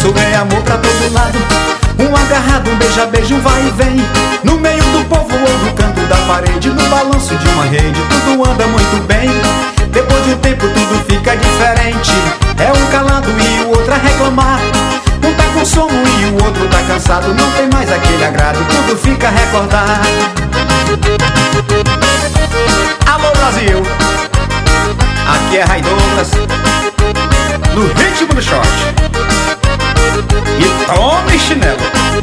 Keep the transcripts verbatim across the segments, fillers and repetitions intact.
começo é amor pra todo lado. Um agarrado, um beija-beijo, um vai e vem. No meio do povo ou no canto da parede, no balanço de uma rede, tudo anda muito bem. Depois de um tempo tudo fica diferente. É um calado e o outro a reclamar. Um tá com sono e o outro tá cansado. Não tem mais aquele agrado, tudo fica a recordar. Alô Brasil, aqui é Ray Douglas, no ritmo do short. E tome chinelo.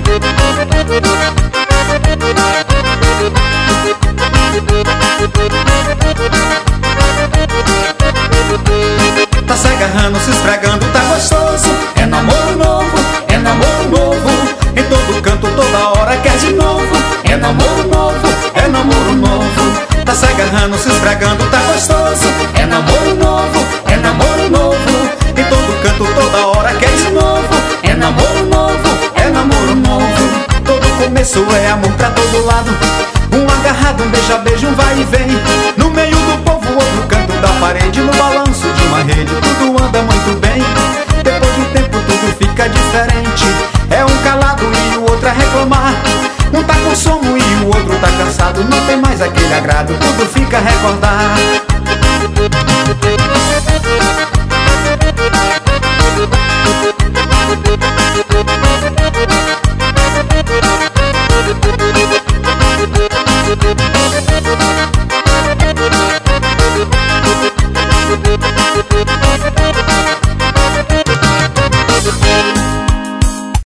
Tá se agarrando, se esfregando, tá gostoso. É namoro novo, é namoro novo. Em todo canto, toda hora quer de novo. É namoro novo, é namoro novo. Tá se agarrando, se esfregando, tá gostoso. É namoro novo, é namoro novo. Em todo canto, toda hora quer de novo. É namoro novo, é namoro novo. Todo começo é amor pra todo lado. Um agarrado, um beija-beijo, um vai e vem. No meio do povo, outro canto da parede, no balanço de uma rede, tudo anda muito bem. Depois de um tempo tudo fica diferente. É um calado e o outro a reclamar. Um tá com sono e o outro tá cansado. Não tem mais aquele agrado, tudo fica a recordar.